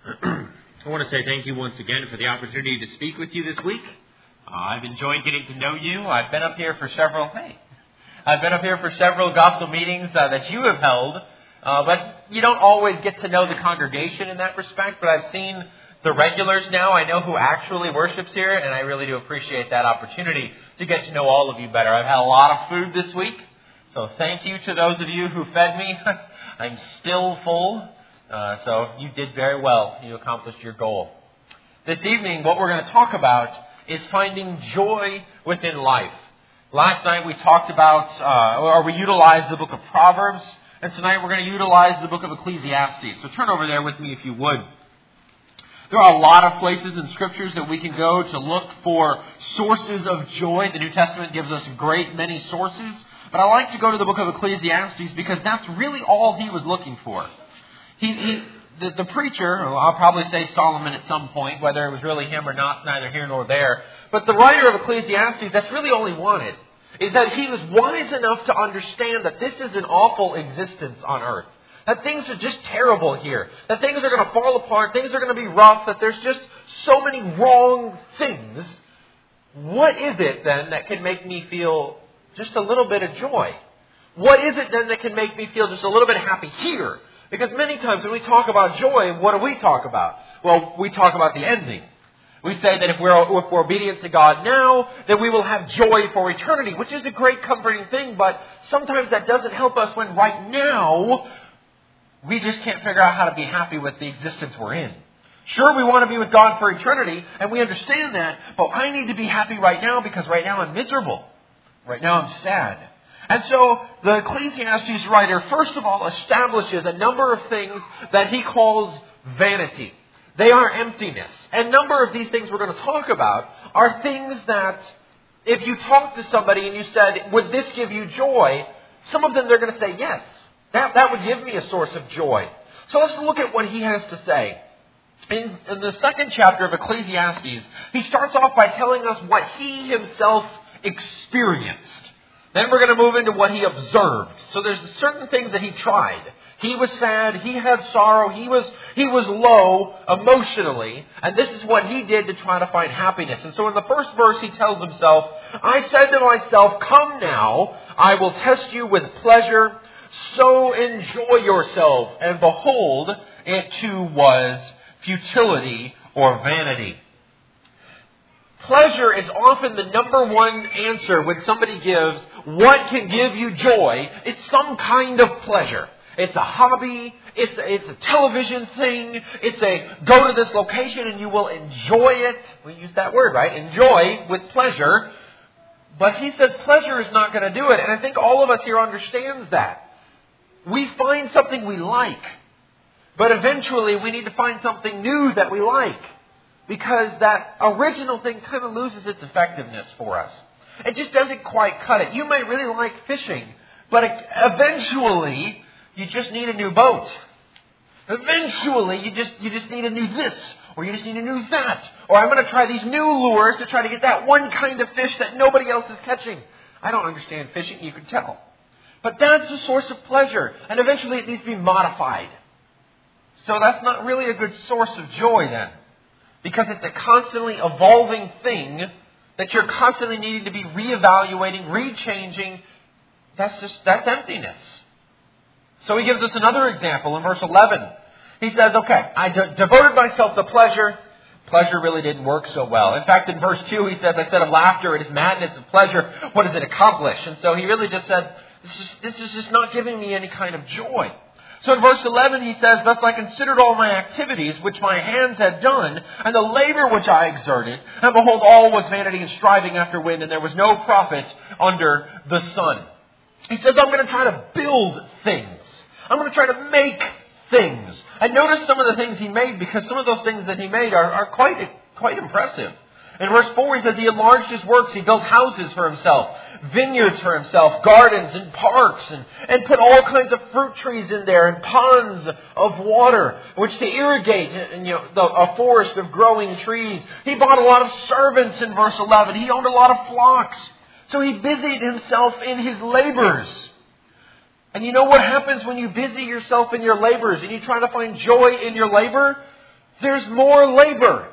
I want to say thank you once again for the opportunity to speak with you this week. I've enjoyed getting to know you. I've been up here for several gospel meetings that you have held, but you don't always get to know the congregation in that respect. But I've seen the regulars now. I know who actually worships here, and I really do appreciate that opportunity to get to know all of you better. I've had a lot of food this week, so thank you to those of you who fed me. I'm still full. So you did very well. You accomplished your goal. This evening, what we're going to talk about is finding joy within life. Last night we talked about, we utilized the book of Proverbs, and tonight we're going to utilize the book of Ecclesiastes. So turn over there with me if you would. There are a lot of places in Scriptures that we can go to look for sources of joy. The New Testament gives us a great many sources, but I like to go to the book of Ecclesiastes because that's really all he was looking for. The preacher, I'll probably say Solomon at some point, whether it was really him or not, neither here nor there. But the writer of Ecclesiastes, that's really all he wanted, is that he was wise enough to understand that this is an awful existence on earth. That things are just terrible here. That things are going to fall apart. Things are going to be rough. That there's just so many wrong things. What is it then that can make me feel just a little bit of joy? What is it then that can make me feel just a little bit happy here? Because many times when we talk about joy, what do we talk about? Well, we talk about the ending. We say that if we're obedient to God now, then we will have joy for eternity, which is a great comforting thing, but sometimes that doesn't help us when right now we just can't figure out how to be happy with the existence we're in. Sure, we want to be with God for eternity, and we understand that, but I need to be happy right now because right now I'm miserable. Right now I'm sad. And so the Ecclesiastes writer, first of all, establishes a number of things that he calls vanity. They are emptiness. And a number of these things we're going to talk about are things that if you talk to somebody and you said, would this give you joy? Some of them they're going to say, yes. That would give me a source of joy. So let's look at what he has to say. In the second chapter of Ecclesiastes, he starts off by telling us what he himself experienced. Then we're going to move into what he observed. So there's certain things that he tried. He was sad. He had sorrow. He was low emotionally. And this is what he did to try to find happiness. And so in the first verse he tells himself, I said to myself, come now, I will test you with pleasure. So enjoy yourself. And behold, it too was futility or vanity. Pleasure is often the number one answer when somebody gives what can give you joy. It's some kind of pleasure. It's a hobby. It's a television thing. It's a go to this location and you will enjoy it. We use that word, right? Enjoy with pleasure. But he says pleasure is not going to do it. And I think all of us here understands that. We find something we like. But eventually we need to find something new that we like. Because that original thing kind of loses its effectiveness for us. It just doesn't quite cut it. You might really like fishing, but eventually you just need a new boat. Eventually you just need a new this, or you just need a new that. Or I'm going to try these new lures to try to get that one kind of fish that nobody else is catching. I don't understand fishing, you can tell. But that's a source of pleasure, and eventually it needs to be modified. So that's not really a good source of joy then. Because it's a constantly evolving thing that you're constantly needing to be reevaluating, rechanging. That's emptiness. So he gives us another example in verse 11. He says, okay, I devoted myself to pleasure. Pleasure really didn't work so well. In fact, in verse 2, he says, instead of laughter, it is madness of pleasure. What does it accomplish? And so he really just said, this is just not giving me any kind of joy. So in verse 11 he says, thus I considered all my activities which my hands had done, and the labor which I exerted, and behold, all was vanity and striving after wind, and there was no profit under the sun. He says, I'm going to try to build things. I'm going to try to make things. And notice some of the things he made, because some of those things that he made are quite impressive. In verse 4 he says he enlarged his works. He built houses for himself, vineyards for himself, gardens and parks, and put all kinds of fruit trees in there and ponds of water which to irrigate and a forest of growing trees. He bought a lot of servants in verse 11. He owned a lot of flocks. So he busied himself in his labors. And you know what happens when you busy yourself in your labors and you try to find joy in your labor? there's more labor.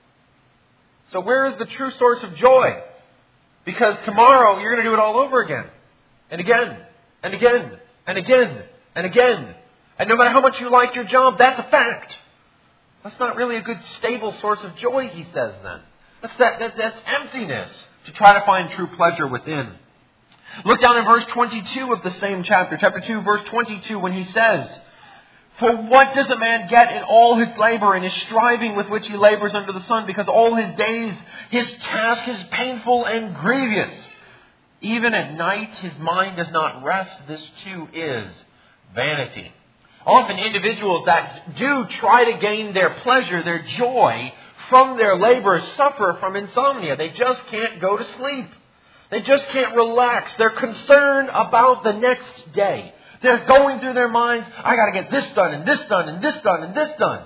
So where is the true source of joy? Because tomorrow you're going to do it all over again. And again. And again. And again. And again. And no matter how much you like your job, that's a fact. That's not really a good stable source of joy, he says then. That's emptiness to try to find true pleasure within. Look down in verse 22 of the same chapter. Chapter 2, verse 22, when he says, "For what does a man get in all his labor and his striving with which he labors under the sun? Because all his days his task is painful and grievous. Even at night his mind does not rest. This too is vanity." Often individuals that do try to gain their pleasure, their joy from their labor, suffer from insomnia. They just can't go to sleep. They just can't relax. They're concerned about the next day. They're going through their minds, I got to get this done, and this done, and this done, and this done.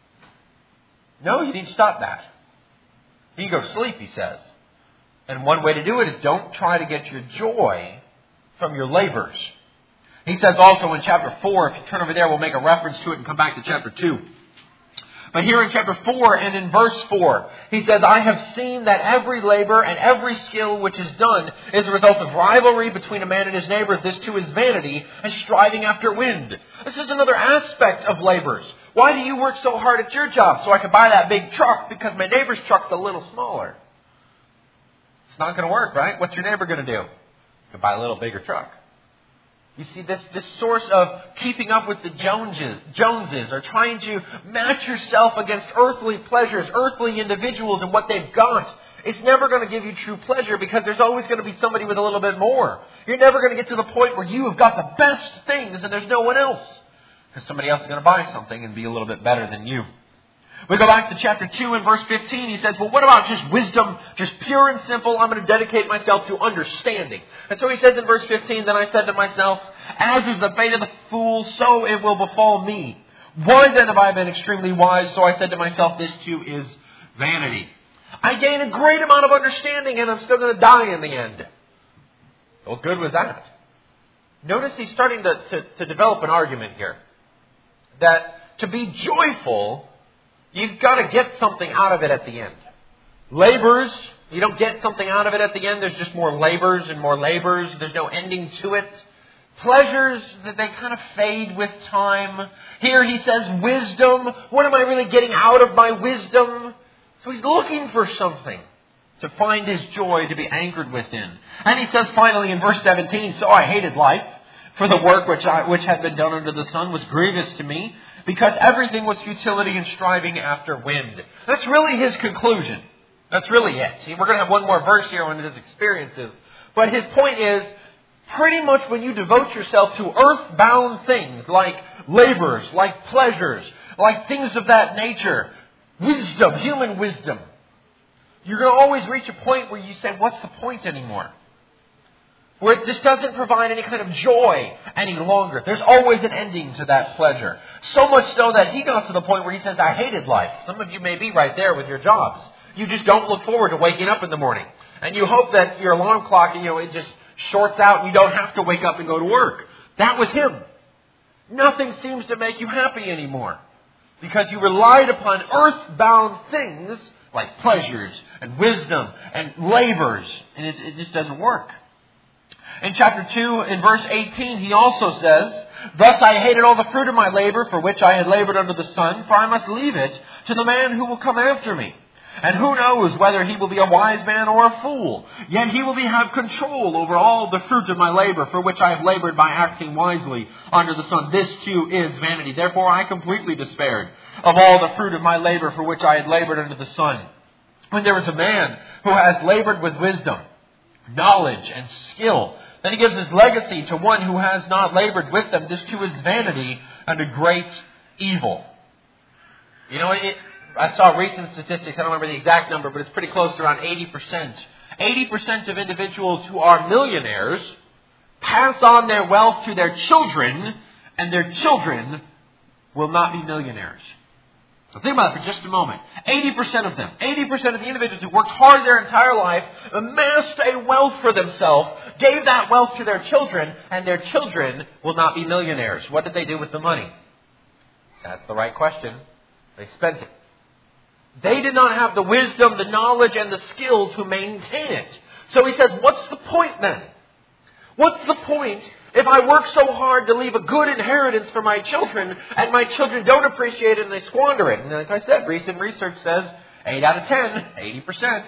No, you need to stop that. You can go to sleep, he says. And one way to do it is don't try to get your joy from your labors. He says also in chapter 4, if you turn over there, we'll make a reference to it and come back to chapter 2. But here in chapter 4 and in verse 4, he says, "I have seen that every labor and every skill which is done is a result of rivalry between a man and his neighbor. This too is vanity and striving after wind." This is another aspect of labors. Why do you work so hard at your job? So I can buy that big truck because my neighbor's truck's a little smaller. It's not going to work, right? What's your neighbor going to do? You can buy a little bigger truck. You see, this source of keeping up with the Joneses, or trying to match yourself against earthly pleasures, earthly individuals and what they've got, it's never going to give you true pleasure because there's always going to be somebody with a little bit more. You're never going to get to the point where you have got the best things and there's no one else. Because somebody else is going to buy something and be a little bit better than you. We go back to chapter 2 and verse 15. He says, "Well, what about just wisdom, just pure and simple? I'm going to dedicate myself to understanding." And so he says in verse 15, "Then I said to myself, as is the fate of the fool, so it will befall me. Why then have I been extremely wise? So I said to myself, this too is vanity. I gain a great amount of understanding and I'm still going to die in the end." What good was that? Notice he's starting to develop an argument here. That to be joyful, you've got to get something out of it at the end. Labors, you don't get something out of it at the end. There's just more labors and more labors. There's no ending to it. Pleasures, that they kind of fade with time. Here he says wisdom. What am I really getting out of my wisdom? So he's looking for something to find his joy to be anchored within. And he says finally in verse 17, "So I hated life, for the work which had been done under the sun was grievous to me, because everything was futility and striving after wind." That's really his conclusion. That's really it. See, we're going to have one more verse here on his experiences. But his point is, pretty much when you devote yourself to earthbound things, like labors, like pleasures, like things of that nature, wisdom, human wisdom, you're going to always reach a point where you say, what's the point anymore? Where it just doesn't provide any kind of joy any longer. There's always an ending to that pleasure. So much so that he got to the point where he says, I hated life. Some of you may be right there with your jobs. You just don't look forward to waking up in the morning. And you hope that your alarm clock, it just shorts out and you don't have to wake up and go to work. That was him. Nothing seems to make you happy anymore. Because you relied upon earthbound things like pleasures and wisdom and labors. And it just doesn't work. In chapter 2, in verse 18, he also says, "Thus I hated all the fruit of my labor for which I had labored under the sun, for I must leave it to the man who will come after me. And who knows whether he will be a wise man or a fool. Yet he will have control over all the fruit of my labor for which I have labored by acting wisely under the sun. This too is vanity. Therefore I completely despaired of all the fruit of my labor for which I had labored under the sun. When there is a man who has labored with wisdom, knowledge, and skill, then he gives his legacy to one who has not labored with them. This too is vanity and a great evil." I saw recent statistics, I don't remember the exact number, but it's pretty close to around 80%. 80% of individuals who are millionaires pass on their wealth to their children, and their children will not be millionaires. So think about it for just a moment. 80% of them, 80% of the individuals who worked hard their entire life, amassed a wealth for themselves, gave that wealth to their children, and their children will not be millionaires. What did they do with the money? That's the right question. They spent it. They did not have the wisdom, the knowledge, and the skill to maintain it. So he says, what's the point then? What's the point if I work so hard to leave a good inheritance for my children, and my children don't appreciate it and they squander it? And like I said, recent research says 8 out of 10, 80%.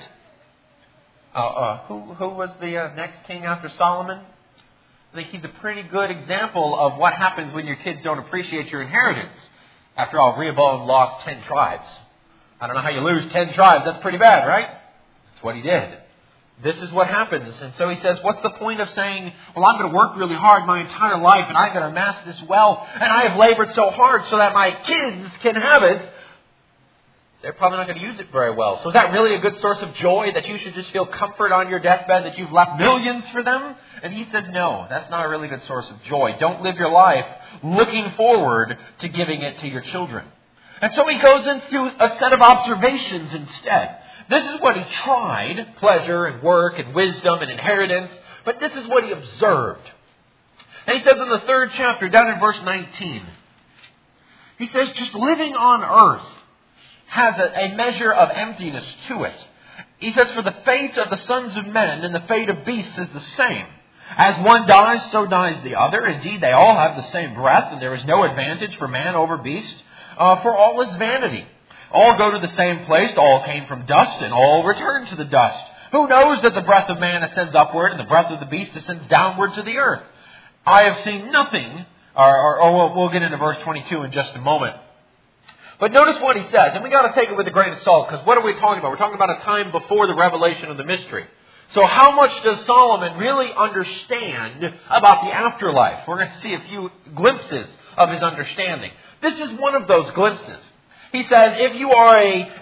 Who was the next king after Solomon? I think he's a pretty good example of what happens when your kids don't appreciate your inheritance. After all, Rehoboam lost 10 tribes. I don't know how you lose 10 tribes. That's pretty bad, right? That's what he did. This is what happens. And so he says, what's the point of saying, well, I'm going to work really hard my entire life and I'm going to amass this wealth and I have labored so hard so that my kids can have it? They're probably not going to use it very well. So is that really a good source of joy, that you should just feel comfort on your deathbed that you've left millions for them? And he says, no, that's not a really good source of joy. Don't live your life looking forward to giving it to your children. And so he goes into a set of observations instead. This is what he tried, pleasure and work and wisdom and inheritance, but this is what he observed. And he says in the 3rd chapter, down in verse 19, he says, just living on earth has a measure of emptiness to it. He says, for the fate of the sons of men and the fate of beasts is the same. As one dies, so dies the other. Indeed, they all have the same breath, and there is no advantage for man over beast, for all is vanity. All go to the same place, all came from dust, and all return to the dust. Who knows that the breath of man ascends upward, and the breath of the beast ascends downward to the earth? I have seen nothing, or we'll get into verse 22 in just a moment. But notice what he says, and we got to take it with a grain of salt, because what are we talking about? We're talking about a time before the revelation of the mystery. So how much does Solomon really understand about the afterlife? We're going to see a few glimpses of his understanding. This is one of those glimpses. He says, if you are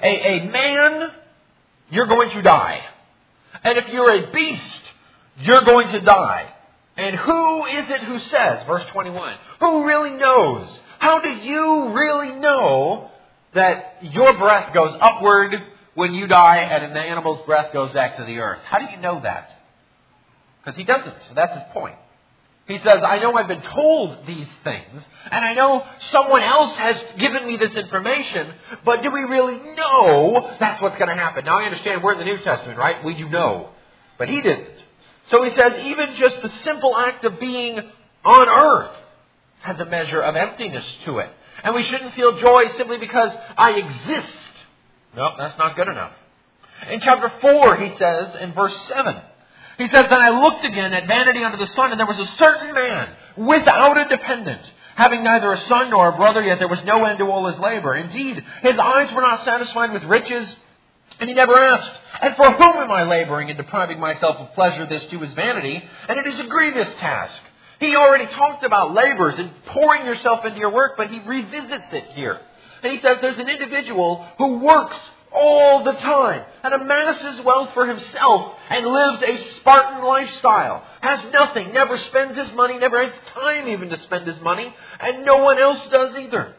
a man, you're going to die. And if you're a beast, you're going to die. And who is it who says, verse 21, who really knows? How do you really know that your breath goes upward when you die and an animal's breath goes back to the earth? How do you know that? Because he doesn't. So that's his point. He says, I know I've been told these things, and I know someone else has given me this information, but do we really know that's what's going to happen? Now I understand we're in the New Testament, right? We do know. But he didn't. So he says, even just the simple act of being on earth has a measure of emptiness to it. And we shouldn't feel joy simply because I exist. No, that's not good enough. In chapter 4, he says, in verse 7, he says, then I looked again at vanity under the sun, and there was a certain man without a dependent, having neither a son nor a brother, yet there was no end to all his labor. Indeed, his eyes were not satisfied with riches, and he never asked, and for whom am I laboring and depriving myself of pleasure? This too is vanity, and it is a grievous task. He already talked about labors and pouring yourself into your work, but he revisits it here. And he says there's an individual who works all the time and amasses wealth for himself and lives a Spartan lifestyle. Has nothing, never spends his money, never has time even to spend his money, and no one else does either.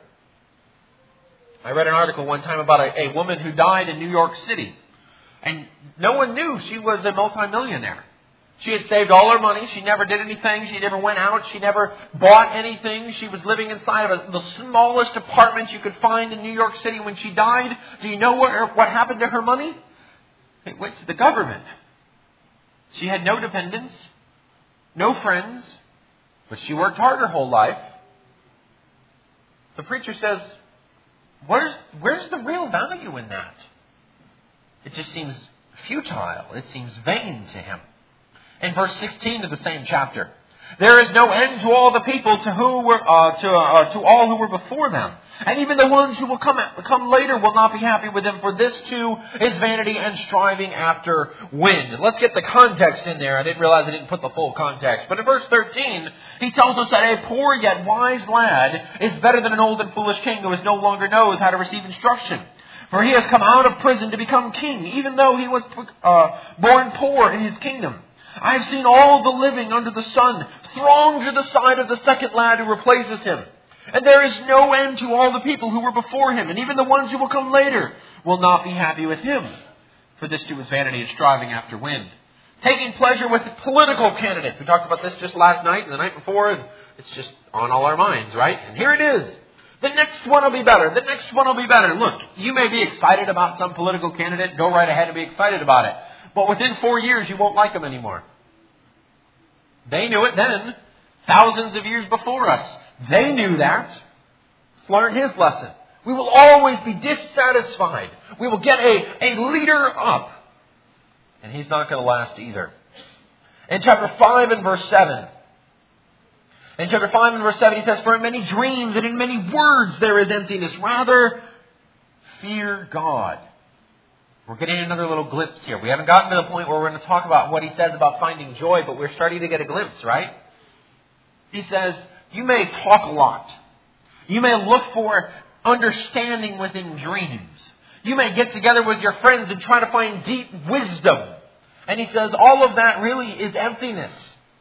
I read an article one time about a woman who died in New York City, and no one knew she was a multimillionaire. She had saved all her money. She never did anything. She never went out. She never bought anything. She was living inside of the smallest apartment you could find in New York City when she died. Do you know what happened to her money? It went to the government. She had no dependents, no friends, but she worked hard her whole life. The preacher says, where's the real value in that? It just seems futile. It seems vain to him. In verse 16 of the same chapter, there is no end to all the people to all who were before them, and even the ones who will come later will not be happy with them. For this too is vanity and striving after wind. Let's get the context in there. I didn't realize I didn't put the full context. But in verse 13, he tells us that a poor yet wise lad is better than an old and foolish king who no longer knows how to receive instruction. For he has come out of prison to become king, even though he was born poor in his kingdom. I have seen all the living under the sun throng to the side of the second lad who replaces him. And there is no end to all the people who were before him, and even the ones who will come later will not be happy with him. For this too is vanity and striving after wind. Taking pleasure with political candidates. We talked about this just last night and the night before, and it's just on all our minds, right? And here it is. The next one will be better. The next one will be better. Look, you may be excited about some political candidate. Go right ahead and be excited about it. But within 4 years, you won't like them anymore. They knew it then. Thousands of years before us. They knew that. Let's learn his lesson. We will always be dissatisfied. We will get a leader up. And he's not going to last either. In chapter 5 and verse 7. In chapter 5 and verse 7 he says, "For in many dreams and in many words there is emptiness. Rather, fear God." We're getting another little glimpse here. We haven't gotten to the point where we're going to talk about what he says about finding joy, but we're starting to get a glimpse, right? He says, you may talk a lot. You may look for understanding within dreams. You may get together with your friends and try to find deep wisdom. And he says, all of that really is emptiness.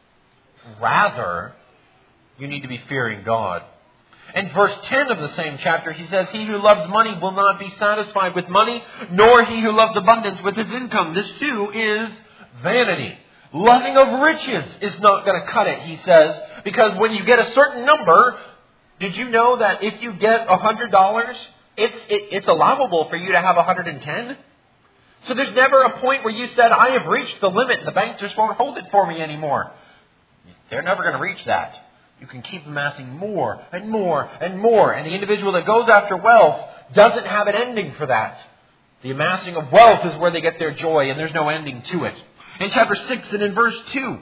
Rather, you need to be fearing God. In verse 10 of the same chapter, he says, "He who loves money will not be satisfied with money, nor he who loves abundance with his income." This too is vanity. Loving of riches is not going to cut it, he says, because when you get a certain number, did you know that if you get $100, it's allowable for you to have 110? So there's never a point where you said, "I have reached the limit, the bank just won't hold it for me anymore." They're never going to reach that. You can keep amassing more and more and more. And the individual that goes after wealth doesn't have an ending for that. The amassing of wealth is where they get their joy, and there's no ending to it. In chapter 6 and in verse 2.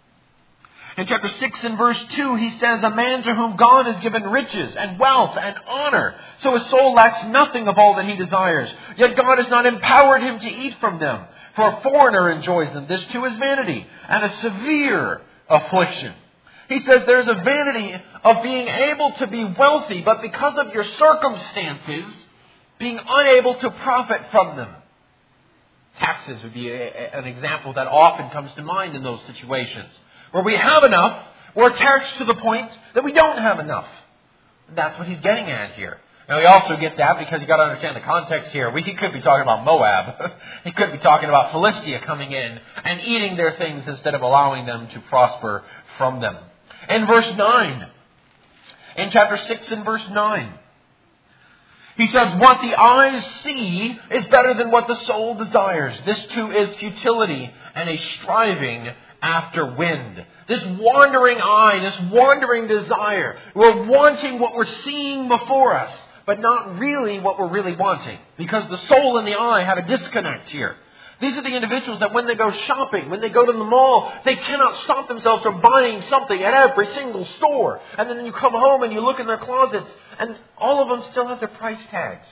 In chapter 6 and verse 2, he says, "A man to whom God has given riches and wealth and honor, so his soul lacks nothing of all that he desires. Yet God has not empowered him to eat from them. For a foreigner enjoys them. This too is vanity and a severe affliction." He says there's a vanity of being able to be wealthy, but because of your circumstances, being unable to profit from them. Taxes would be an example that often comes to mind in those situations. Where we have enough, we're taxed to the point that we don't have enough. That's what he's getting at here. Now we also get that because you've got to understand the context here. He could be talking about Moab. He could be talking about Philistia coming in and eating their things instead of allowing them to prosper from them. In verse 9, in chapter 6 and verse 9, he says, "What the eyes see is better than what the soul desires. This too is futility and a striving after wind." This wandering eye, this wandering desire. We're wanting what we're seeing before us, but not really what we're really wanting. Because the soul and the eye have a disconnect here. These are the individuals that when they go shopping, when they go to the mall, they cannot stop themselves from buying something at every single store. And then you come home and you look in their closets and all of them still have their price tags.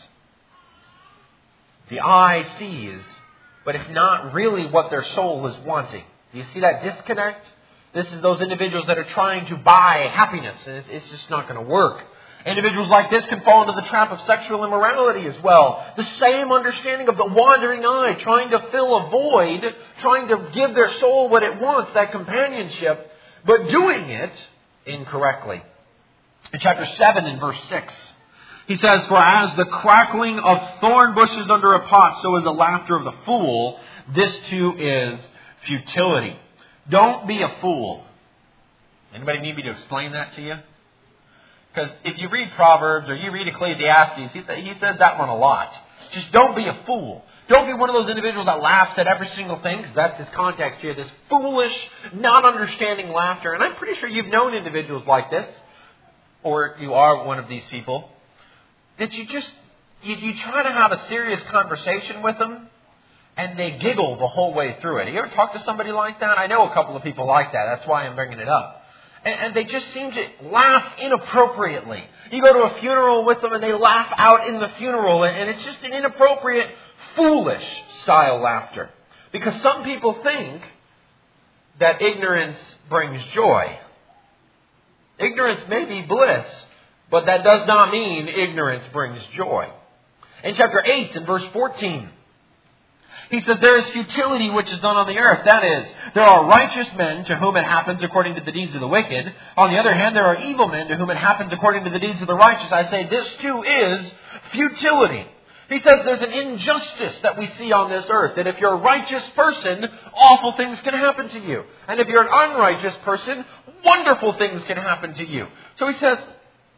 The eye sees, but it's not really what their soul is wanting. Do you see that disconnect? This is those individuals that are trying to buy happiness, and it's just not going to work. Individuals like this can fall into the trap of sexual immorality as well. The same understanding of the wandering eye, trying to fill a void, trying to give their soul what it wants, that companionship, but doing it incorrectly. In chapter 7 and verse 6, he says, "For as the crackling of thorn bushes under a pot, so is the laughter of the fool. This too is futility." Don't be a fool. Anybody need me to explain that to you? Because if you read Proverbs or you read Ecclesiastes, he says that one a lot. Just don't be a fool. Don't be one of those individuals that laughs at every single thing, because that's his context here, this foolish, not understanding laughter. And I'm pretty sure you've known individuals like this, or you are one of these people, that you try to have a serious conversation with them, and they giggle the whole way through it. You ever talk to somebody like that? I know a couple of people like that. That's why I'm bringing it up. And they just seem to laugh inappropriately. You go to a funeral with them and they laugh out in the funeral. And it's just an inappropriate, foolish style laughter. Because some people think that ignorance brings joy. Ignorance may be bliss, but that does not mean ignorance brings joy. In chapter 8 and verse 14, he says, "There is futility which is done on the earth." That is, there are righteous men to whom it happens according to the deeds of the wicked. On the other hand, there are evil men to whom it happens according to the deeds of the righteous. I say, this too is futility. He says there's an injustice that we see on this earth. That if you're a righteous person, awful things can happen to you. And if you're an unrighteous person, wonderful things can happen to you. So he says,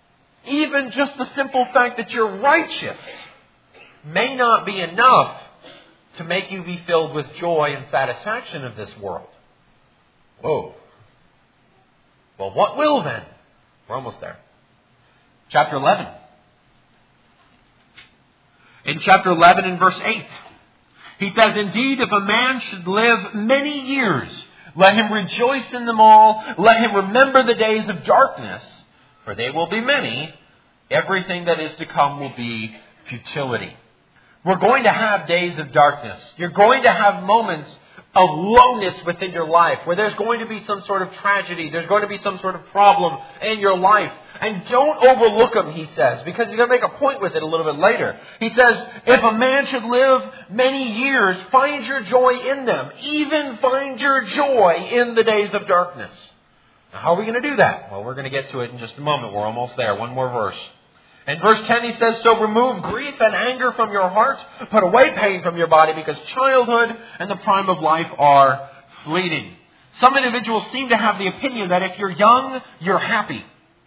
Even just the simple fact that you're righteous may not be enough to make you be filled with joy and satisfaction of this world. Whoa. Well, what will then? We're almost there. Chapter 11. In chapter 11 and verse 8, he says, "Indeed, if a man should live many years, let him rejoice in them all. Let him remember the days of darkness, for they will be many. Everything that is to come will be futility." We're going to have days of darkness. You're going to have moments of lowness within your life, where there's going to be some sort of tragedy, there's going to be some sort of problem in your life. And don't overlook them, he says, because he's going to make a point with it a little bit later. He says, if a man should live many years, find your joy in them. Even find your joy in the days of darkness. Now, how are we going to do that? Well, we're going to get to it in just a moment. We're almost there. One more verse. In verse 10 he says, "So remove grief and anger from your heart, put away pain from your body, because childhood and the prime of life are fleeting." Some individuals seem to have the opinion that if you're young, you're happy.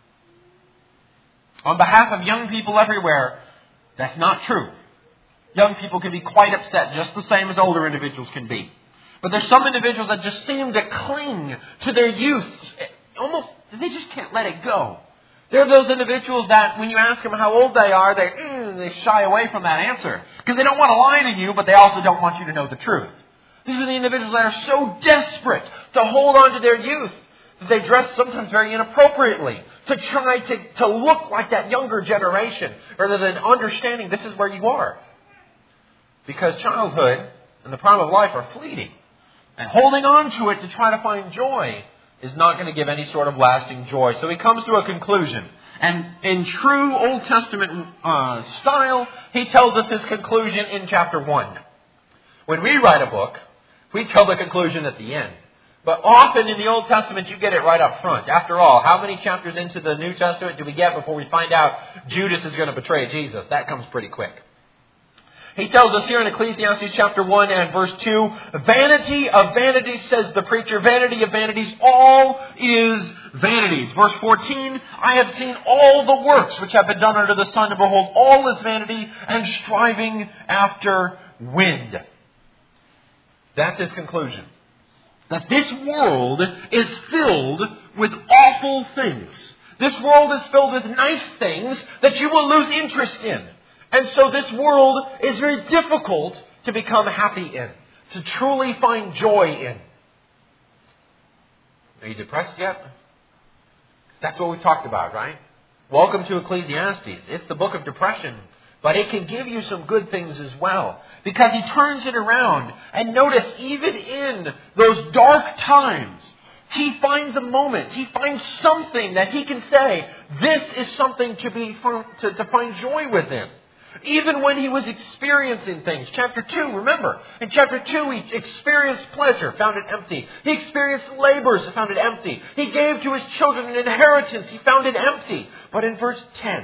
On behalf of young people everywhere, that's not true. Young people can be quite upset, just the same as older individuals can be. But there's some individuals that just seem to cling to their youth. Almost, they just can't let it go. There are those individuals that when you ask them how old they are, they shy away from that answer. Because they don't want to lie to you, but they also don't want you to know the truth. These are the individuals that are so desperate to hold on to their youth that they dress sometimes very inappropriately to try to look like that younger generation rather than understanding this is where you are. Because childhood and the prime of life are fleeting. And holding on to it to try to find joy is not going to give any sort of lasting joy. So he comes to a conclusion. And in true Old Testament style, he tells us his conclusion in chapter 1. When we write a book, we tell the conclusion at the end. But often in the Old Testament, you get it right up front. After all, how many chapters into the New Testament do we get before we find out Judas is going to betray Jesus? That comes pretty quick. He tells us here in Ecclesiastes chapter 1 and verse 2, "Vanity of vanities, says the preacher, vanity of vanities, all is vanities." Verse 14, "I have seen all the works which have been done under the sun, and behold, all is vanity and striving after wind." That's his conclusion. That this world is filled with awful things. This world is filled with nice things that you will lose interest in. And so this world is very difficult to become happy in, to truly find joy in. Are you depressed yet? That's what we talked about, right? Welcome to Ecclesiastes. It's the book of depression, but it can give you some good things as well. Because he turns it around. And notice, even in those dark times, he finds a moment. He finds something that he can say, this is something to find joy within. Even when he was experiencing things. Chapter 2, remember, in chapter 2 he experienced pleasure, found it empty. He experienced labors, found it empty. He gave to his children an inheritance, he found it empty. But in verse 10,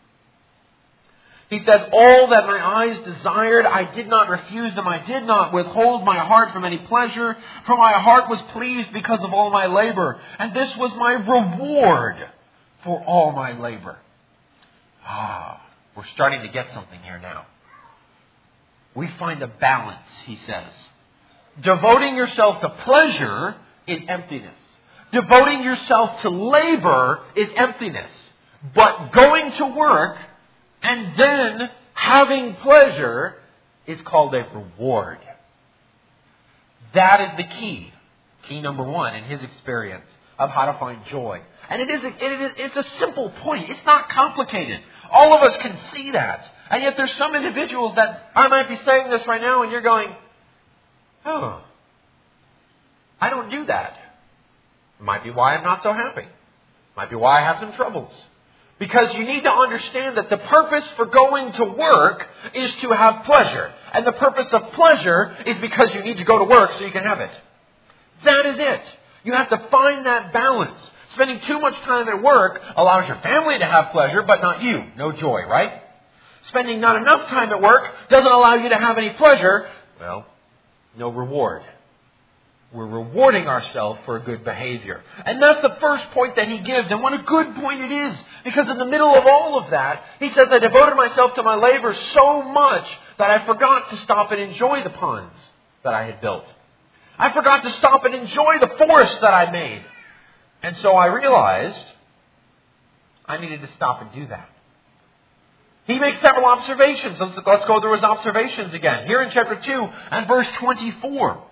he says, "All that my eyes desired, I did not refuse them. I did not withhold my heart from any pleasure. For my heart was pleased because of all my labor. And this was my reward for all my labor." We're starting to get something here now. We find a balance, he says. Devoting yourself to pleasure is emptiness. Devoting yourself to labor is emptiness. But going to work and then having pleasure is called a reward. That is the key. Key number 1 in his experience of how to find joy. And it's a simple point. It's not complicated. All of us can see that. And yet there's some individuals that I might be saying this right now and you're going, I don't do that. It might be why I'm not so happy. It might be why I have some troubles. Because you need to understand that the purpose for going to work is to have pleasure. And the purpose of pleasure is because you need to go to work so you can have it. That is it. You have to find that balance. Spending too much time at work allows your family to have pleasure, but not you. No joy, right? Spending not enough time at work doesn't allow you to have any pleasure. Well, no reward. We're rewarding ourselves for good behavior. And that's the first point that he gives. And what a good point it is. Because in the middle of all of that, he says, I devoted myself to my labor so much that I forgot to stop and enjoy the ponds that I had built. I forgot to stop and enjoy the forest that I made. And so I realized I needed to stop and do that. He makes several observations. Let's go through his observations again. Here in chapter 2 and verse 24.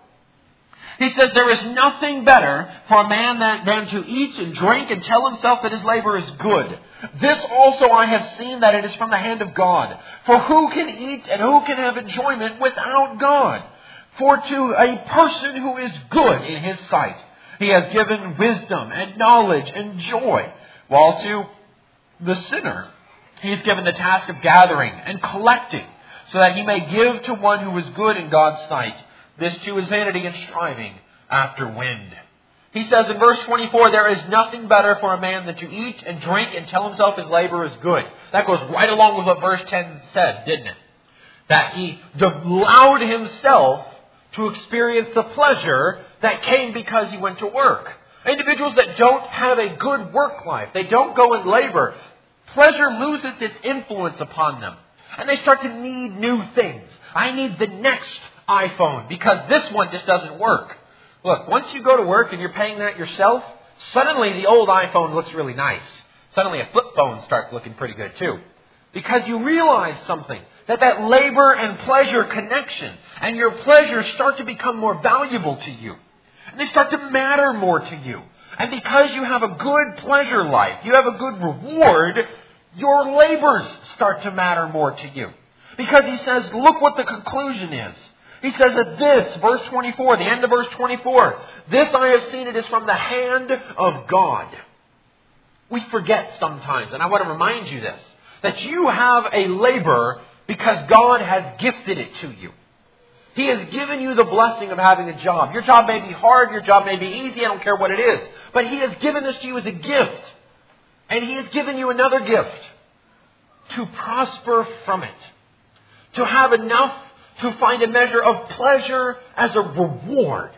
He says, there is nothing better for a man than to eat and drink and tell himself that his labor is good. This also I have seen, that it is from the hand of God. For who can eat and who can have enjoyment without God? For to a person who is good in his sight, he has given wisdom and knowledge and joy. While to the sinner, he has given the task of gathering and collecting, so that he may give to one who is good in God's sight. This too is vanity and striving after wind. He says in verse 24, there is nothing better for a man than to eat and drink and tell himself his labor is good. That goes right along with what verse 10 said, didn't it? That he allowed himself to experience the pleasure that came because he went to work. Individuals that don't have a good work life, they don't go in labor, pleasure loses its influence upon them. And they start to need new things. I need the next iPhone because this one just doesn't work. Look, once you go to work and you're paying that yourself, suddenly the old iPhone looks really nice. Suddenly a flip phone starts looking pretty good too. Because you realize something, that labor and pleasure connection and your pleasures start to become more valuable to you. And they start to matter more to you. And because you have a good pleasure life, you have a good reward, your labors start to matter more to you. Because he says, look what the conclusion is. He says that this, verse 24, the end of verse 24, this I have seen, it is from the hand of God. We forget sometimes, and I want to remind you this, that you have a labor because God has gifted it to you. He has given you the blessing of having a job. Your job may be hard, your job may be easy, I don't care what it is. But He has given this to you as a gift. And He has given you another gift. To prosper from it. To have enough to find a measure of pleasure as a reward.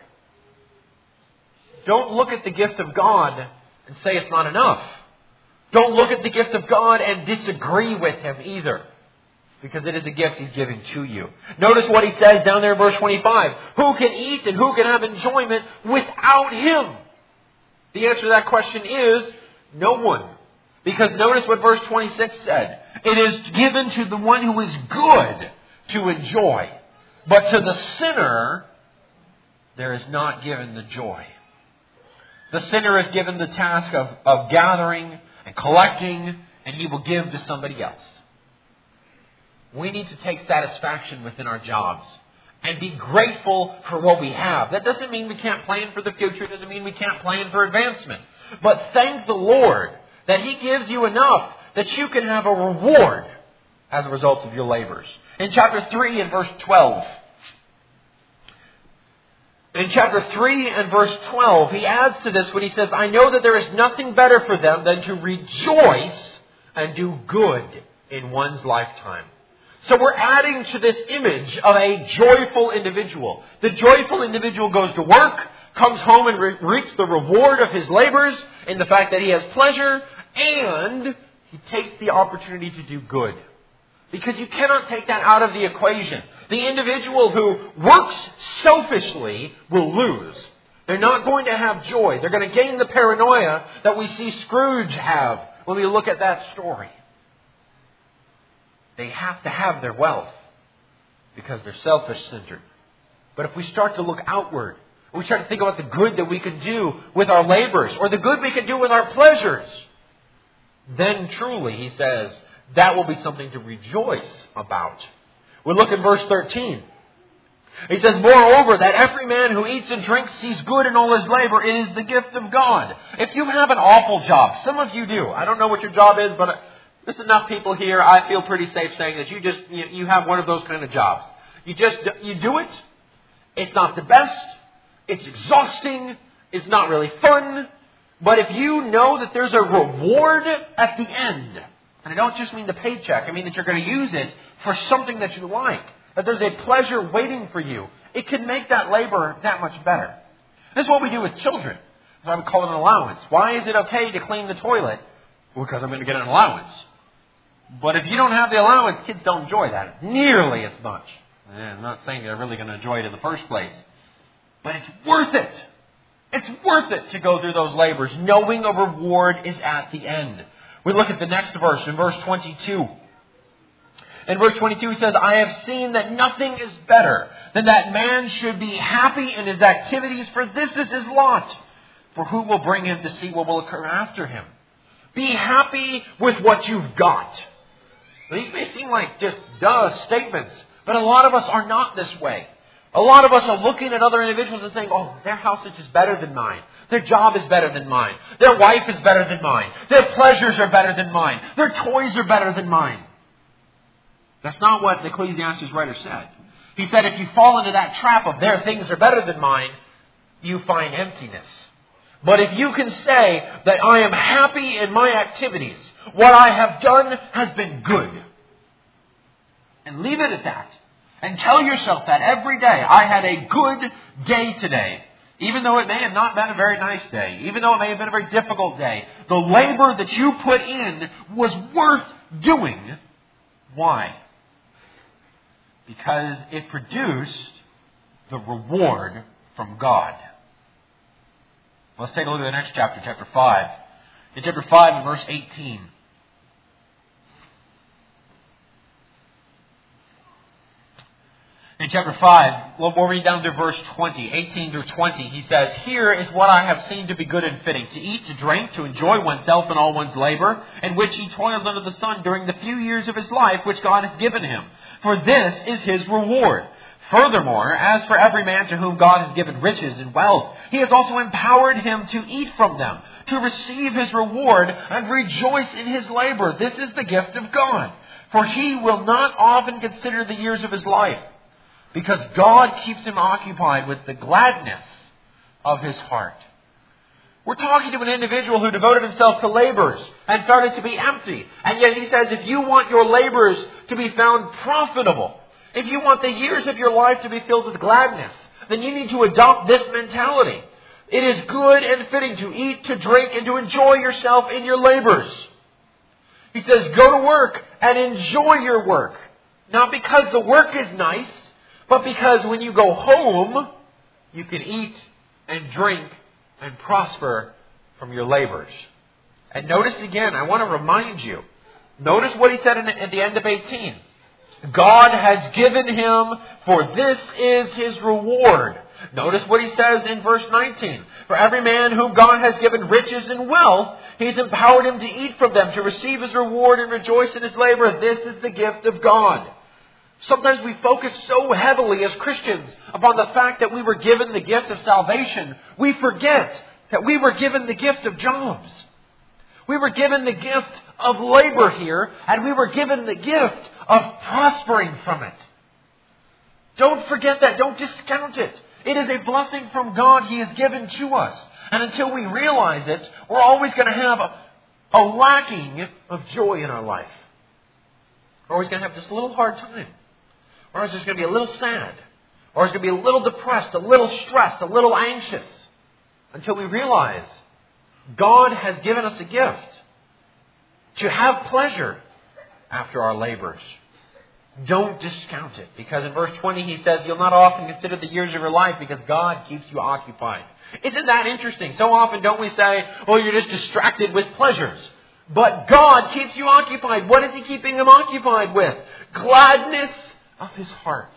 Don't look at the gift of God and say it's not enough. Don't look at the gift of God and disagree with Him either. Because it is a gift He's giving to you. Notice what He says down there in verse 25. Who can eat and who can have enjoyment without Him? The answer to that question is no one. Because notice what verse 26 said. It is given to the one who is good to enjoy. But to the sinner, there is not given the joy. The sinner is given the task of gathering and collecting, and he will give to somebody else. We need to take satisfaction within our jobs and be grateful for what we have. That doesn't mean we can't plan for the future. It doesn't mean we can't plan for advancement. But thank the Lord that He gives you enough that you can have a reward as a result of your labors. In chapter 3 and verse 12. In chapter 3 and verse 12, he adds to this when he says, I know that there is nothing better for them than to rejoice and do good in one's lifetime. So we're adding to this image of a joyful individual. The joyful individual goes to work, comes home and reaps the reward of his labors in the fact that he has pleasure, and he takes the opportunity to do good. Because you cannot take that out of the equation. The individual who works selfishly will lose. They're not going to have joy. They're going to gain the paranoia that we see Scrooge have when we look at that story. They have to have their wealth because they're selfish-centered. But if we start to look outward, we start to think about the good that we can do with our labors or the good we can do with our pleasures, then truly, he says, that will be something to rejoice about. We look at verse 13. He says, moreover, that every man who eats and drinks sees good in all his labor. It is the gift of God. If you have an awful job, some of you do. I don't know what your job is, but there's enough people here. I feel pretty safe saying that you have one of those kind of jobs. You do it. It's not the best. It's exhausting. It's not really fun. But if you know that there's a reward at the end, and I don't just mean the paycheck, I mean that you're going to use it for something that you like, that there's a pleasure waiting for you, it can make that labor that much better. This is what we do with children. That's why we call it an allowance. Why is it okay to clean the toilet Because I'm going to get an allowance. But if you don't have the allowance, kids don't enjoy that nearly as much. I'm not saying they're really going to enjoy it in the first place. But it's worth it. It's worth it to go through those labors, knowing a reward is at the end. We look at the next verse, in verse 22. In verse 22 he says, I have seen that nothing is better than that man should be happy in his activities, for this is his lot. For who will bring him to see what will occur after him? Be happy with what you've got. These may seem like just statements, but a lot of us are not this way. A lot of us are looking at other individuals and saying, oh, their house is just better than mine. Their job is better than mine. Their wife is better than mine. Their pleasures are better than mine. Their toys are better than mine. That's not what the Ecclesiastes writer said. He said if you fall into that trap of their things are better than mine, you find emptiness. But if you can say that I am happy in my activities, what I have done has been good, and leave it at that, and tell yourself that every day, I had a good day today, even though it may have not been a very nice day, even though it may have been a very difficult day, the labor that you put in was worth doing. Why? Because it produced the reward from God. Let's take a look at the next chapter, chapter 5. In chapter 5 and verse 18. In chapter 5, we'll read down to verse 20, 18 through 20. He says, Here is what I have seen to be good and fitting, to eat, to drink, to enjoy oneself in all one's labor, in which he toils under the sun during the few years of his life which God has given him. For this is his reward. Furthermore, as for every man to whom God has given riches and wealth, he has also empowered him to eat from them, to receive his reward and rejoice in his labor. This is the gift of God. For he will not often consider the years of his life, because God keeps him occupied with the gladness of his heart. We're talking to an individual who devoted himself to labors and found it to be empty. And yet he says, if you want your labors to be found profitable, if you want the years of your life to be filled with gladness, then you need to adopt this mentality. It is good and fitting to eat, to drink, and to enjoy yourself in your labors. He says, go to work and enjoy your work. Not because the work is nice, but because when you go home, you can eat and drink and prosper from your labors. And notice again, I want to remind you, notice what he said at the end of 18. God has given him, for this is his reward. Notice what he says in verse 19. For every man whom God has given riches and wealth, he's empowered him to eat from them, to receive his reward and rejoice in his labor. This is the gift of God. Sometimes we focus so heavily as Christians upon the fact that we were given the gift of salvation, we forget that we were given the gift of jobs. We were given the gift of labor here, and we were given the gift of prospering from it. Don't forget that. Don't discount it. It is a blessing from God He has given to us. And until we realize it, we're always going to have a lacking of joy in our life. We're always going to have just a little hard time. Or it's just going to be a little sad. Or it's going to be a little depressed, a little stressed, a little anxious. Until we realize God has given us a gift to have pleasure after our labors. Don't discount it. Because in verse 20 he says, you'll not often consider the years of your life because God keeps you occupied. Isn't that interesting? So often don't we say, oh, you're just distracted with pleasures. But God keeps you occupied. What is He keeping him occupied with? Gladness of his heart.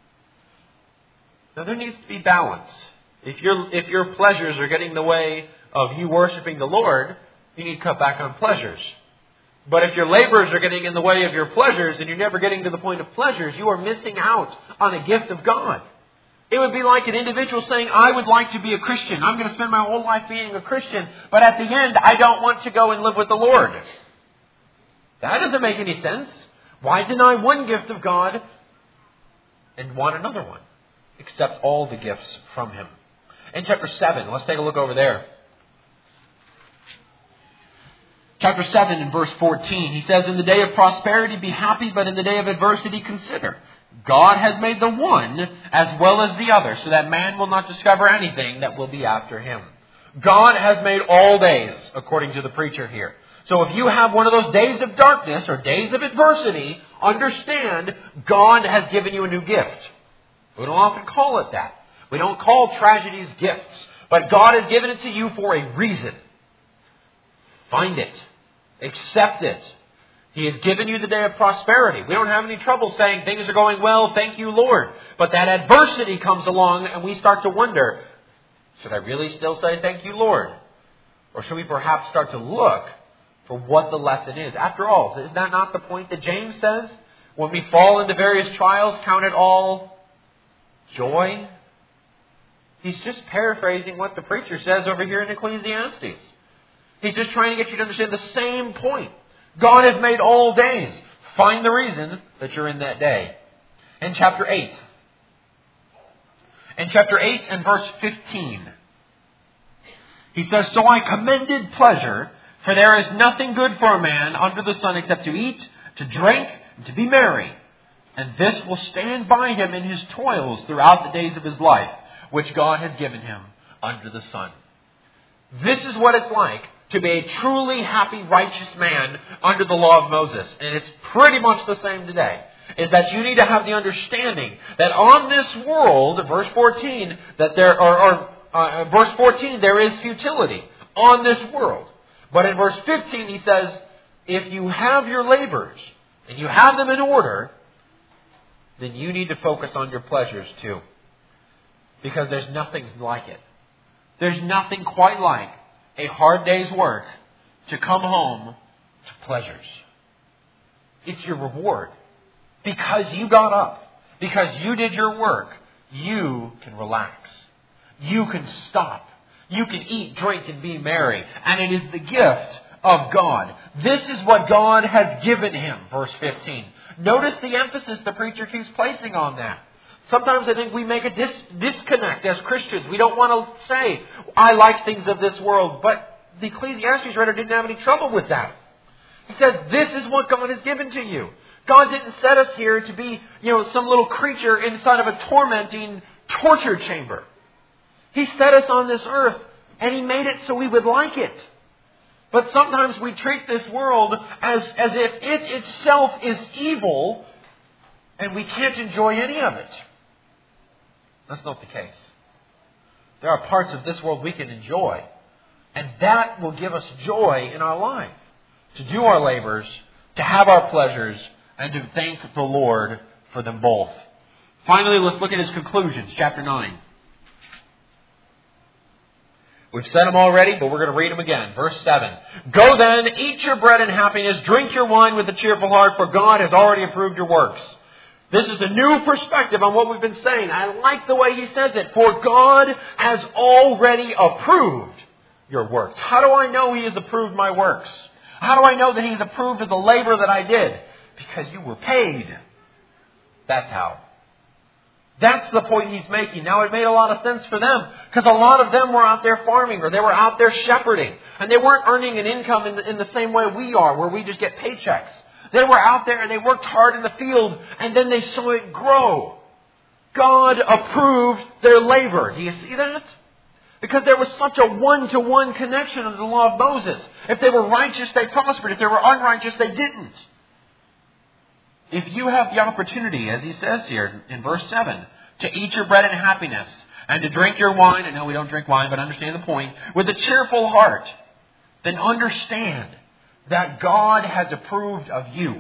Now there needs to be balance. If your pleasures are getting in the way of you worshiping the Lord, you need to cut back on pleasures. But if your labors are getting in the way of your pleasures and you're never getting to the point of pleasures, you are missing out on a gift of God. It would be like an individual saying, I would like to be a Christian. I'm going to spend my whole life being a Christian, but at the end, I don't want to go and live with the Lord. That doesn't make any sense. Why deny one gift of God and want another one? Accept all the gifts from Him. In chapter 7, let's take a look over there. Chapter 7 in verse 14, he says, in the day of prosperity be happy, but in the day of adversity consider. God has made the one as well as the other, so that man will not discover anything that will be after him. God has made all days, according to the preacher here. So if you have one of those days of darkness or days of adversity, understand God has given you a new gift. We don't often call it that. We don't call tragedies gifts. But God has given it to you for a reason. Find it. Accept it. He has given you the day of prosperity. We don't have any trouble saying things are going well, thank you, Lord. But that adversity comes along and we start to wonder, should I really still say thank you, Lord? Or should we perhaps start to look for what the lesson is? After all, is that not the point that James says? When we fall into various trials, count it all joy. He's just paraphrasing what the preacher says over here in Ecclesiastes. He's just trying to get you to understand the same point. God has made all days. Find the reason that you're in that day. In chapter 8. In chapter 8 and verse 15. He says, So I commended pleasure, for there is nothing good for a man under the sun except to eat, to drink, and to be merry. And this will stand by him in his toils throughout the days of his life, which God has given him under the sun. This is what it's like to be a truly happy, righteous man under the law of Moses. And it's pretty much the same today. Is that you need to have the understanding that on this world, verse 14, that verse 14, there is futility on this world. But in verse 15, he says, if you have your labors and you have them in order, then you need to focus on your pleasures too. Because there's nothing like it. There's nothing quite like a hard day's work to come home to pleasures. It's your reward. Because you got up, because you did your work, you can relax. You can stop. You can eat, drink, and be merry. And it is the gift of God. This is what God has given him, verse 15. Notice the emphasis the preacher keeps placing on that. Sometimes I think we make a disconnect as Christians. We don't want to say, I like things of this world. But the Ecclesiastes writer didn't have any trouble with that. He says, this is what God has given to you. God didn't set us here to be, some little creature inside of a tormenting torture chamber. He set us on this earth and He made it so we would like it. But sometimes we treat this world as if it itself is evil and we can't enjoy any of it. That's not the case. There are parts of this world we can enjoy. And that will give us joy in our life. To do our labors, to have our pleasures, and to thank the Lord for them both. Finally, let's look at his conclusions, chapter 9. We've said them already, but we're going to read them again. Verse 7. Go then, eat your bread in happiness, drink your wine with a cheerful heart, for God has already approved your works. This is a new perspective on what we've been saying. I like the way he says it. For God has already approved your works. How do I know He has approved my works? How do I know that He's approved of the labor that I did? Because you were paid. That's how. That's the point he's making. Now, it made a lot of sense for them because a lot of them were out there farming or they were out there shepherding. And they weren't earning an income in the same way we are, where we just get paychecks. They were out there and they worked hard in the field and then they saw it grow. God approved their labor. Do you see that? Because there was such a one-to-one connection under the law of Moses. If they were righteous, they prospered. If they were unrighteous, they didn't. If you have the opportunity, as he says here in verse 7, to eat your bread in happiness and to drink your wine, I know we don't drink wine, but understand the point, with a cheerful heart, then understand that God has approved of you.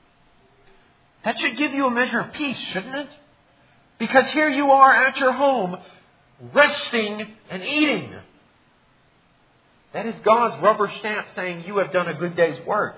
That should give you a measure of peace, shouldn't it? Because here you are at your home, resting and eating. That is God's rubber stamp saying you have done a good day's work.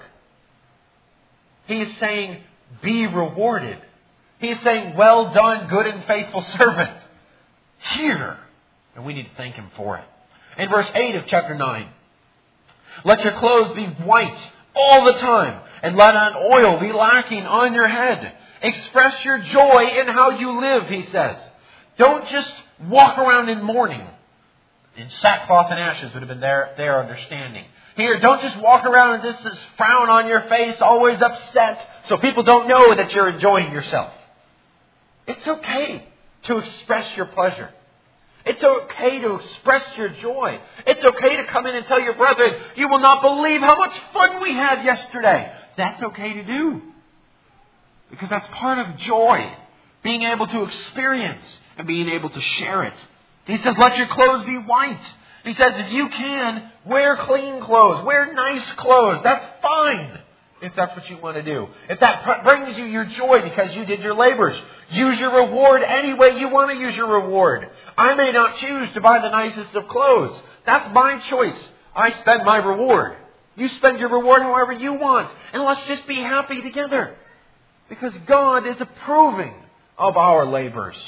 He is saying, be rewarded. He is saying, well done, good and faithful servant. Here. And we need to thank Him for it. In verse 8 of chapter 9. Let your clothes be white all the time, and let an oil be lacking on your head. Express your joy in how you live, he says. Don't just walk around in mourning. In sackcloth and ashes would have been their understanding. Here, don't just walk around with this frown on your face, always upset, so people don't know that you're enjoying yourself. It's okay to express your pleasure. It's okay to express your joy. It's okay to come in and tell your brethren, you will not believe how much fun we had yesterday. That's okay to do. Because that's part of joy. Being able to experience and being able to share it. He says, let your clothes be white. He says, if you can, wear clean clothes. Wear nice clothes. That's fine. If that's what you want to do. If that brings you your joy because you did your labors. Use your reward any way you want to use your reward. I may not choose to buy the nicest of clothes. That's my choice. I spend my reward. You spend your reward however you want. And let's just be happy together. Because God is approving of our labors.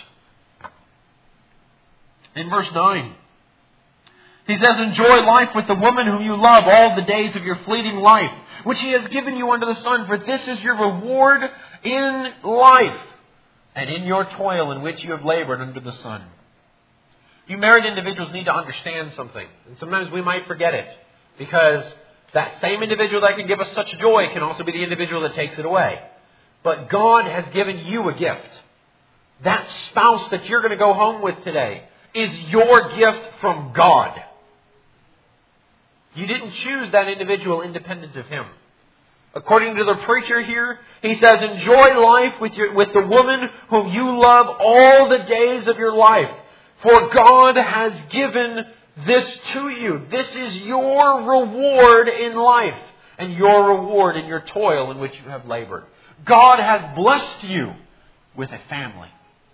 In verse 9, he says, enjoy life with the woman whom you love all the days of your fleeting life, which He has given you under the sun, for this is your reward in life, and in your toil in which you have labored under the sun. You married individuals need to understand something, and sometimes we might forget it, because that same individual that can give us such joy can also be the individual that takes it away. But God has given you a gift. That spouse that you're going to go home with today is your gift from God. You didn't choose that individual independent of Him. According to the preacher here, he says, enjoy life with the woman whom you love all the days of your life. For God has given this to you. This is your reward in life and your reward in your toil in which you have labored. God has blessed you with a family.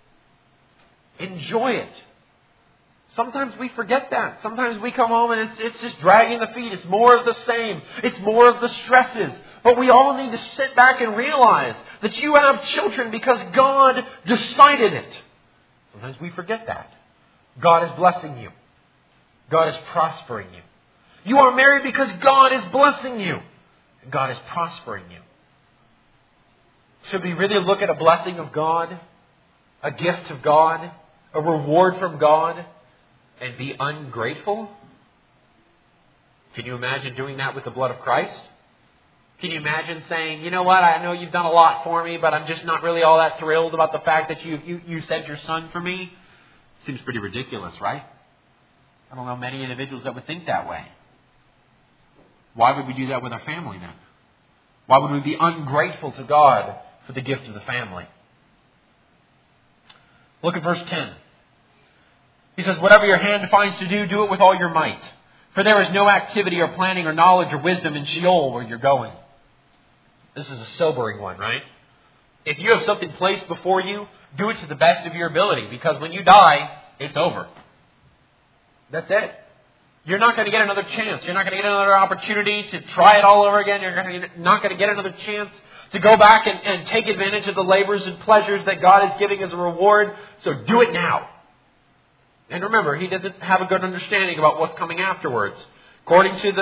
Enjoy it. Sometimes we forget that. Sometimes we come home and it's just dragging the feet. It's more of the same. It's more of the stresses. But we all need to sit back and realize that you have children because God decided it. Sometimes we forget that. God is blessing you. God is prospering you. You are married because God is blessing you. God is prospering you. Should we really look at a blessing of God, a gift of God, a reward from God, and be ungrateful? Can you imagine doing that with the blood of Christ? Can you imagine saying, you know what, I know you've done a lot for me, but I'm just not really all that thrilled about the fact that you sent your son for me? Seems pretty ridiculous, right? I don't know many individuals that would think that way. Why would we do that with our family then? Why would we be ungrateful to God for the gift of the family? Look at verse 10. He says, whatever your hand finds to do, do it with all your might. For there is no activity or planning or knowledge or wisdom in Sheol where you're going. This is a sobering one, right? If you have something placed before you, do it to the best of your ability. Because when you die, it's over. That's it. You're not going to get another chance. You're not going to get another opportunity to try it all over again. You're not going to get another chance to go back and take advantage of the labors and pleasures that God is giving as a reward. So do it now. And remember, He doesn't have a good understanding about what's coming afterwards. According to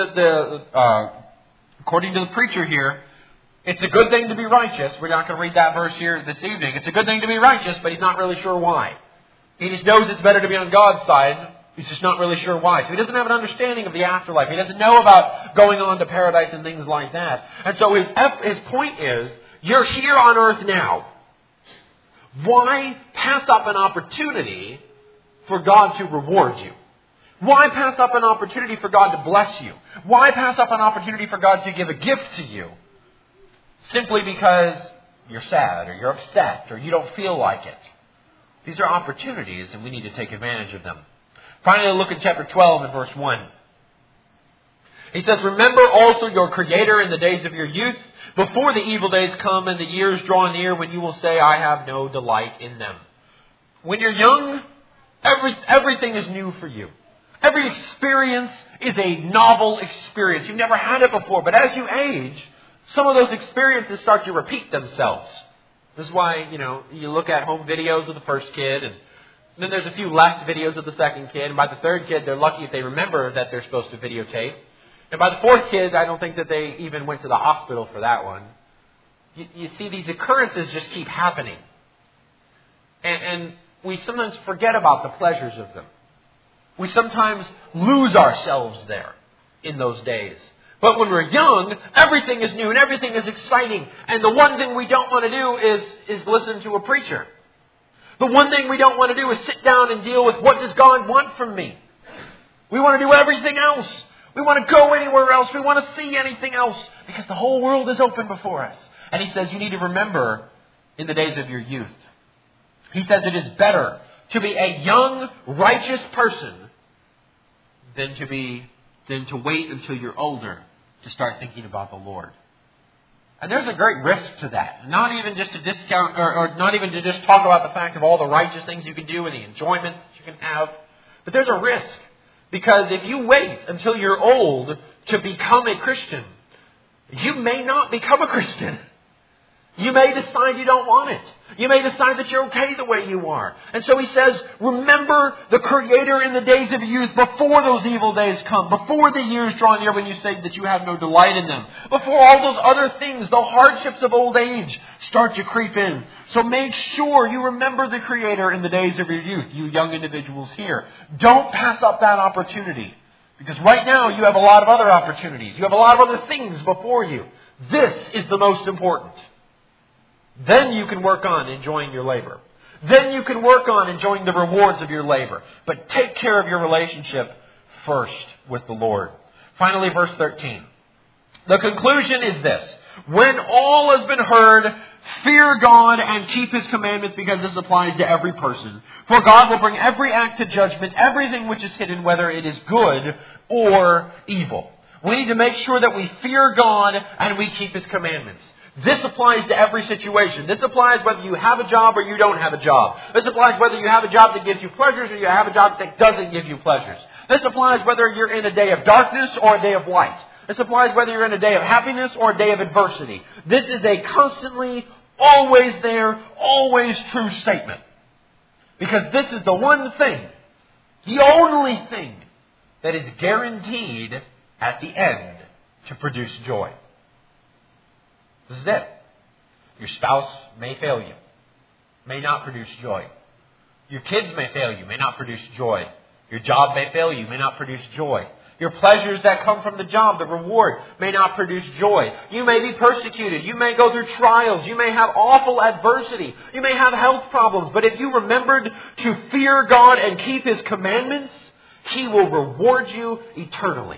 the preacher here, it's a good thing to be righteous. We're not going to read that verse here this evening. It's a good thing to be righteous, but he's not really sure why. He just knows it's better to be on God's side. He's just not really sure why. So he doesn't have an understanding of the afterlife. He doesn't know about going on to paradise and things like that. And so his point is, you're here on earth now. Why pass up an opportunity for God to reward you? Why pass up an opportunity for God to bless you? Why pass up an opportunity for God to give a gift to you? Simply because you're sad or you're upset or you don't feel like it. These are opportunities and we need to take advantage of them. Finally, look at chapter 12 and verse 1. He says, remember also your Creator in the days of your youth, before the evil days come and the years draw near when you will say, I have no delight in them. When you're young, everything is new for you. Every experience is a novel experience. You've never had it before. But as you age, some of those experiences start to repeat themselves. This is why, you look at home videos of the first kid, and then there's a few less videos of the second kid. And by the third kid, they're lucky if they remember that they're supposed to videotape. And by the fourth kid, I don't think that they even went to the hospital for that one. You see, these occurrences just keep happening. And we sometimes forget about the pleasures of them. We sometimes lose ourselves there in those days. But when we're young, everything is new and everything is exciting. And the one thing we don't want to do is listen to a preacher. The one thing we don't want to do is sit down and deal with what does God want from me. We want to do everything else. We want to go anywhere else. We want to see anything else because the whole world is open before us. And he says you need to remember in the days of your youth. He says it is better to be a young, righteous person than to wait until you're older to start thinking about the Lord. And there's a great risk to that. Not even just to discount, or not even to just talk about the fact of all the righteous things you can do and the enjoyment that you can have. But there's a risk. Because if you wait until you're old to become a Christian, you may not become a Christian. You may decide you don't want it. You may decide that you're okay the way you are. And so he says, remember the Creator in the days of youth before those evil days come. Before the years draw near when you say that you have no delight in them. Before all those other things, the hardships of old age start to creep in. So make sure you remember the Creator in the days of your youth, you young individuals here. Don't pass up that opportunity. Because right now you have a lot of other opportunities. You have a lot of other things before you. This is the most important. Then you can work on enjoying your labor. Then you can work on enjoying the rewards of your labor. But take care of your relationship first with the Lord. Finally, verse 13. The conclusion is this. When all has been heard, fear God and keep His commandments, because this applies to every person. For God will bring every act to judgment, everything which is hidden, whether it is good or evil. We need to make sure that we fear God and we keep His commandments. This applies to every situation. This applies whether you have a job or you don't have a job. This applies whether you have a job that gives you pleasures or you have a job that doesn't give you pleasures. This applies whether you're in a day of darkness or a day of light. This applies whether you're in a day of happiness or a day of adversity. This is a constantly, always there, always true statement. Because this is the one thing, the only thing that is guaranteed at the end to produce joy. This is it. Your spouse may fail you, may not produce joy. Your kids may fail you, may not produce joy. Your job may fail you, may not produce joy. Your pleasures that come from the job, the reward, may not produce joy. You may be persecuted. You may go through trials. You may have awful adversity. You may have health problems. But if you remembered to fear God and keep His commandments, He will reward you eternally.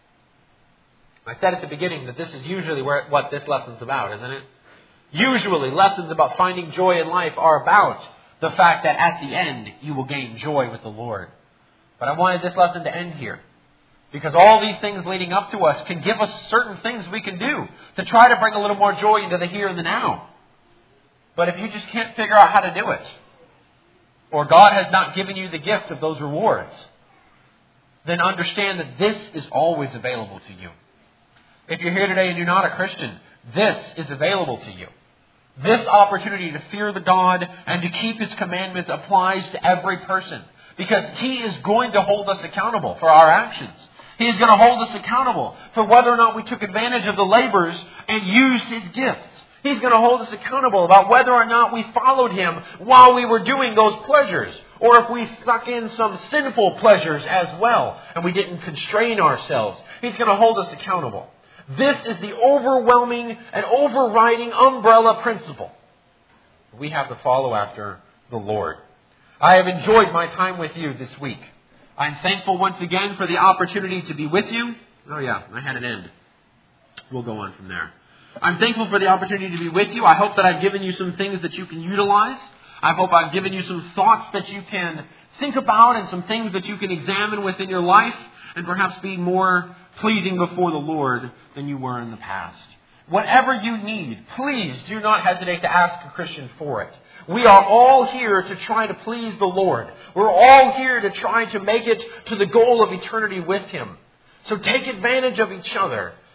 I said at the beginning that this is usually what this lesson's about, isn't it? Usually, lessons about finding joy in life are about the fact that at the end, you will gain joy with the Lord. But I wanted this lesson to end here. Because all these things leading up to us can give us certain things we can do to try to bring a little more joy into the here and the now. But if you just can't figure out how to do it, or God has not given you the gift of those rewards, then understand that this is always available to you. If you're here today and you're not a Christian, this is available to you. This opportunity to fear the God and to keep His commandments applies to every person. Because He is going to hold us accountable for our actions. He is going to hold us accountable for whether or not we took advantage of the labors and used His gifts. He's going to hold us accountable about whether or not we followed Him while we were doing those pleasures. Or if we stuck in some sinful pleasures as well and we didn't constrain ourselves. He's going to hold us accountable. This is the overwhelming and overriding umbrella principle we have to follow after the Lord. I have enjoyed my time with you this week. I'm thankful once again for the opportunity to be with you. Oh yeah, I had an end. We'll go on from there. I'm thankful for the opportunity to be with you. I hope that I've given you some things that you can utilize. I hope I've given you some thoughts that you can think about and some things that you can examine within your life and perhaps be more pleasing before the Lord than you were in the past. Whatever you need, please do not hesitate to ask a Christian for it. We are all here to try to please the Lord. We're all here to try to make it to the goal of eternity with Him. So take advantage of each other